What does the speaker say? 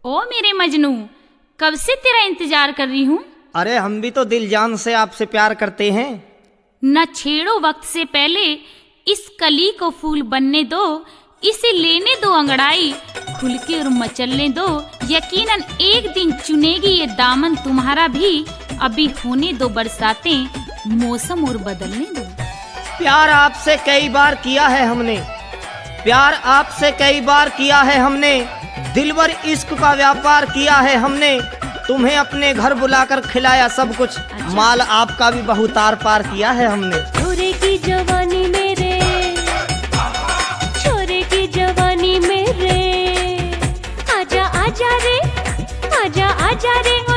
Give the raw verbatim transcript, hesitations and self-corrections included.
ओ मेरे मजनू, कब से तेरा इंतजार कर रही हूँ। अरे हम भी तो दिल जान से आपसे प्यार करते हैं। न छेड़ो वक्त से पहले, इस कली को फूल बनने दो, इसे लेने दो अंगड़ाई, खुल के और मचलने दो। यकीनन एक दिन चुनेगी ये दामन तुम्हारा भी, अभी होने दो बरसातें, मौसम और बदलने दो। प्यार आपसे कई बार किया है हमने, प्यार आपसे कई बार किया है हमने, दिलवर इश्क का व्यापार किया है हमने। तुम्हें अपने घर बुलाकर खिलाया सब कुछ, अच्छा। माल आपका भी बहुत आर पार किया है हमने। छोरे की जवानी मेरे, छोरे की जवानी मेरे, आजा आजा रे, आजा आजा रे।